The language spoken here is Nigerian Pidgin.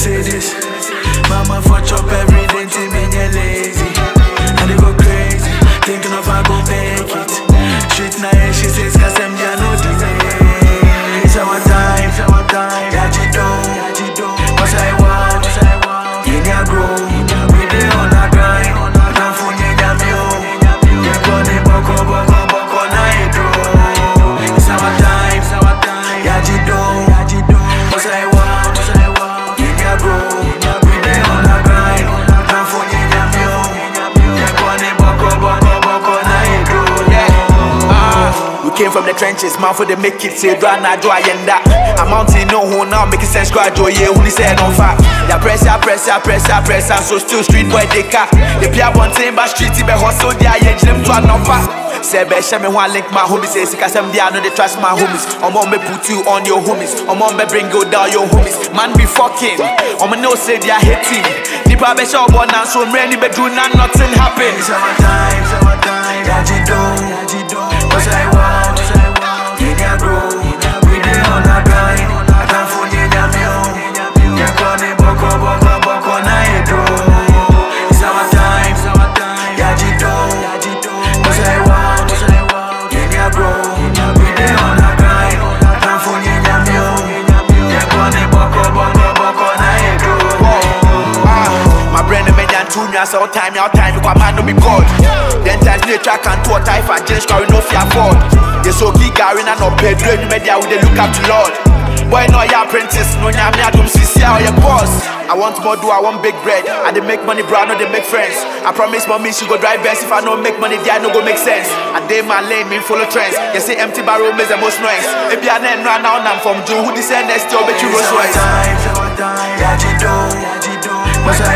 say this. Mama for chop every day till me get lazy. And they go crazy, thinking of I go make it. Street now, she says, cause I'm just no delay. It's our time, yeah, you do. What I want, in your grow. We dey on a grind, don't forget that me oh. You gonna boko na hydro. It's our time, yeah, you do. What I want, in your grow. We dey on a grind, don't forget that me oh. You gonna boko na hydro. We came from the trenches, man for the make it, say, do I not do I end up? I'm mounting no who now, making sense, graduate, yeah, who said on fire. Yeah, press, so still street boy, they car. The Pia one thing, but street, be hustle, they are them to an offer. Say, Besha, me one link my homies, say, because I'm there, I know they trust my homies. I'm on me put you on your homies, I'm on me bring go down your homies. Man be fucking, I'm no say they are hating. The Pia show one and so many bedroom and nothing happen. It's our time, yeah, you do. What I want, in your grow. We dey on a grind, don't forget that me oh. You gonna boko na hydro. It's our time, yeah, you do. What I want, in your grow. We dey on a grind, don't forget that me oh. You gonna boko na hydro. My brain is made and two years all time, you come man no be God. Then times the track and two type and change carry no fear afford. They so key Gary and no Pedro, you media with they look up to Lord. Boy no ya apprentice, no ya me adum sisi or your boss. I want more do, I want big bread. I they make money bro, I know they make friends. I promise mommy she go drive best. If I don't make money, there no go make sense. I day my lane, me follow trends. They say empty barrel is the most noise. If you are then run now, I'm from June. Who this next year bet you Rolls Royce. It's our time, yeah, you do. What I